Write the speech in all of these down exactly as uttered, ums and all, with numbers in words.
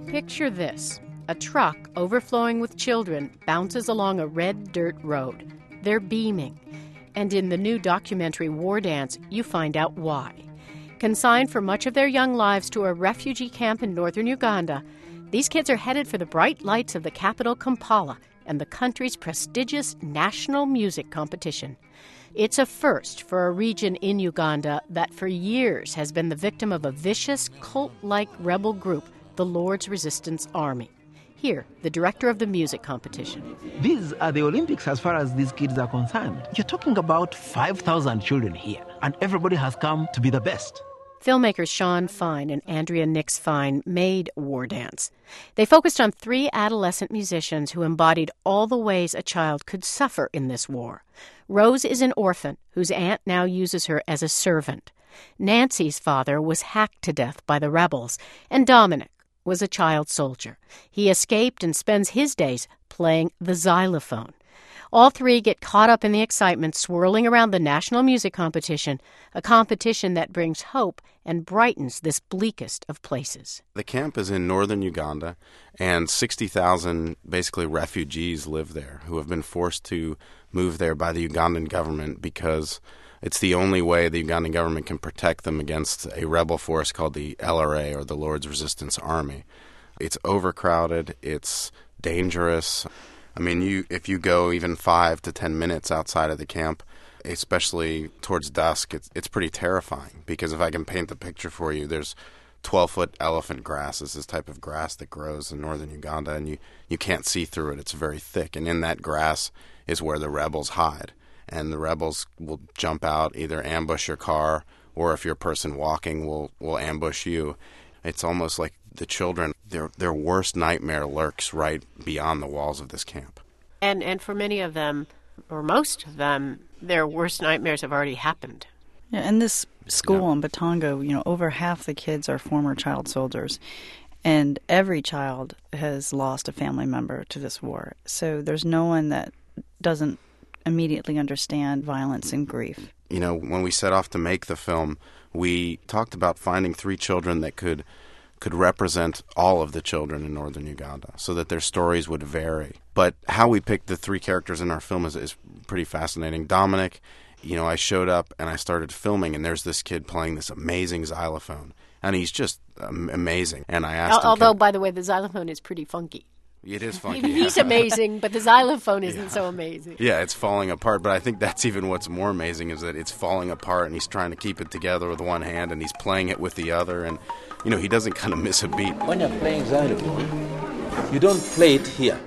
Picture this. A truck overflowing with children bounces along a red dirt road. They're beaming. And in the new documentary War Dance, you find out why. Consigned for much of their young lives to a refugee camp in northern Uganda, these kids are headed for the bright lights of the capital, Kampala, and the country's prestigious national music competition. It's a first for a region in Uganda that for years has been the victim of a vicious, cult-like rebel group, the Lord's Resistance Army. Here, the director of the music competition. These are the Olympics as far as these kids are concerned. You're talking about five thousand children here, and everybody has come to be the best. Filmmakers Sean Fine and Andrea Nix Fine made War Dance. They focused on three adolescent musicians who embodied all the ways a child could suffer in this war. Rose is an orphan whose aunt now uses her as a servant. Nancy's father was hacked to death by the rebels, and Dominic was a child soldier. He escaped and spends his days playing the xylophone. All three get caught up in the excitement swirling around the national music competition, a competition that brings hope and brightens this bleakest of places. The camp is in northern Uganda, and sixty thousand basically refugees live there who have been forced to move there by the Ugandan government because it's the only way the Ugandan government can protect them against a rebel force called the L R A, or the Lord's Resistance Army. It's overcrowded. It's dangerous. I mean, you if you go even five to ten minutes outside of the camp, especially towards dusk, it's, it's pretty terrifying. Because if I can paint the picture for you, there's twelve-foot elephant grass. It's this type of grass that grows in northern Uganda, and you, you can't see through it. It's very thick. And in that grass is where the rebels hide. And the rebels will jump out, either ambush your car, or if you're a person walking, will will ambush you. It's almost like the children, their their worst nightmare lurks right beyond the walls of this camp. And and for many of them, or most of them, their worst nightmares have already happened. Yeah, in this school Yeah. in Batongo, you know, over half the kids are former child soldiers. And every child has lost a family member to this war. So there's no one that doesn't immediately understand violence and grief. You know, when we set off to make the film, we talked about finding three children that could could represent all of the children in northern Uganda so that their stories would vary. But how we picked the three characters in our film is, is pretty fascinating. Dominic, you know, I showed up and I started filming, and there's this kid playing this amazing xylophone. And he's just um, amazing. And I asked him... Although, by the way, the xylophone is pretty funky. It is funky. He's yeah. amazing, but the xylophone isn't Yeah. so amazing. Yeah, it's falling apart, but I think that's even what's more amazing is that it's falling apart and he's trying to keep it together with one hand and he's playing it with the other, and, you know, he doesn't kind of miss a beat. When you're playing xylophone, you don't play it here.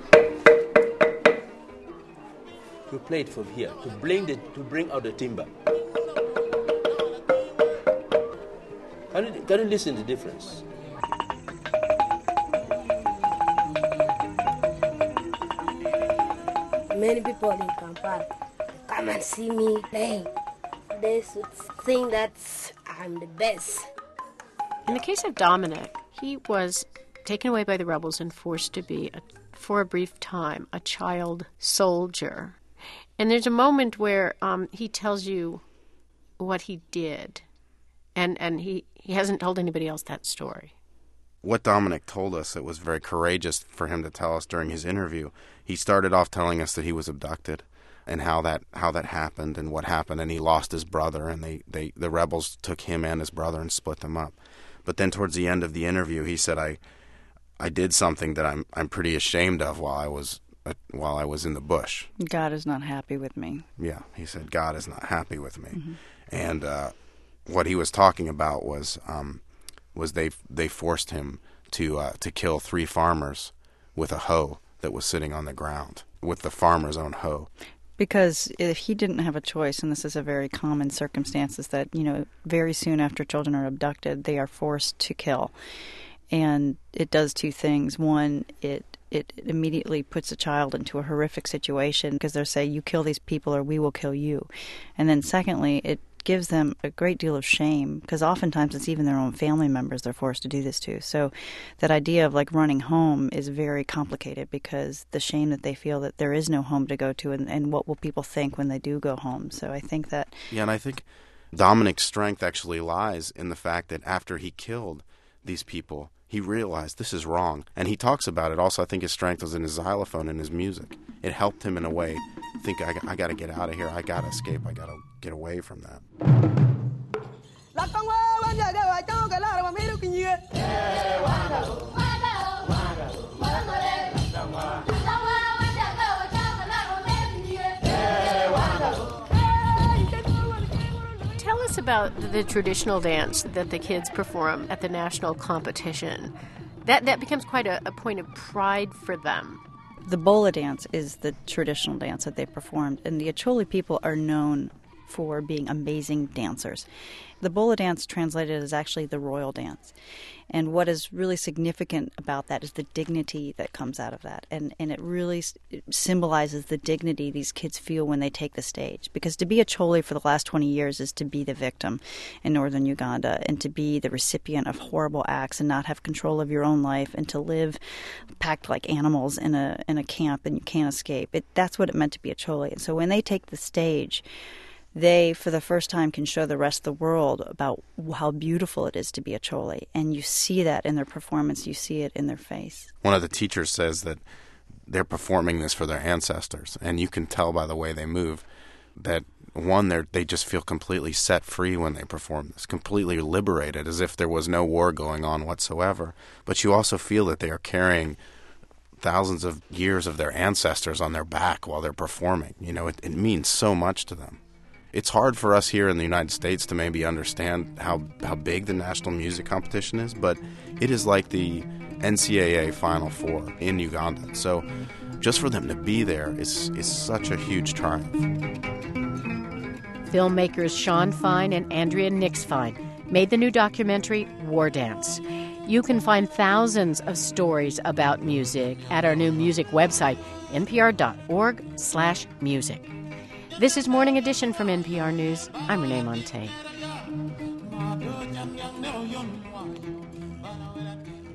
You play it from here to bring, the, to bring out the timbre. Can you, can you listen to the difference? Many people in Kampala come and see me playing. They should think that I'm the best. In the case of Dominic, he was taken away by the rebels and forced to be, a, for a brief time, a child soldier. And there's a moment where um, he tells you what he did, and, and he, he hasn't told anybody else that story. What Dominic told us, it was very courageous for him to tell us during his interview. He started off telling us that he was abducted and how that how that happened and what happened, and he lost his brother, and they, they the rebels took him and his brother and split them up. But then towards the end of the interview, he said, I I did something that I'm I'm pretty ashamed of while I was uh, while I was in the bush. God is not happy with me. Yeah, he said, God is not happy with me. Mm-hmm. And uh, what he was talking about was um, was they they forced him to uh, to kill three farmers with a hoe that was sitting on the ground, with the farmer's own hoe. Because if he didn't have a choice, and this is a very common circumstance, is that, you know, very soon after children are abducted, they are forced to kill. And it does two things. One, it it immediately puts a child into a horrific situation because they're saying, you kill these people or we will kill you. And then secondly, it gives them a great deal of shame because oftentimes it's even their own family members they're forced to do this to. So that idea of like running home is very complicated because the shame that they feel that there is no home to go to, and, and what will people think when they do go home. So I think that... Yeah, and I think Dominic's strength actually lies in the fact that after he killed these people, he realized this is wrong. And he talks about it. Also, I think his strength was in his xylophone and his music. It helped him in a way think, I, I got to get out of here. I got to escape. I got to get away from that. Tell us about the traditional dance that the kids perform at the national competition. That that becomes quite a, a point of pride for them. The Bola dance is the traditional dance that they performed, and the Acholi people are known for being amazing dancers. The Bola dance translated is actually the royal dance. And what is really significant about that is the dignity that comes out of that. And and it really symbolizes the dignity these kids feel when they take the stage. Because to be a Chole for the last twenty years is to be the victim in northern Uganda and to be the recipient of horrible acts and not have control of your own life and to live packed like animals in a in a camp and you can't escape. It, that's what it meant to be a Chole. And so when they take the stage, they, for the first time, can show the rest of the world about how beautiful it is to be a Chole. And you see that in their performance. You see it in their face. One of the teachers says that they're performing this for their ancestors. And you can tell by the way they move that, one, they they just feel completely set free when they perform this, completely liberated, as if there was no war going on whatsoever. But you also feel that they are carrying thousands of years of their ancestors on their back while they're performing. You know, it, it means so much to them. It's hard for us here in the United States to maybe understand how, how big the national music competition is, but it is like the N C double A Final Four in Uganda. So just for them to be there is, is such a huge triumph. Filmmakers Sean Fine and Andrea Nix Fine made the new documentary War Dance. You can find thousands of stories about music at our new music website, npr.org slash music. This is Morning Edition from N P R News. I'm Renee Monte.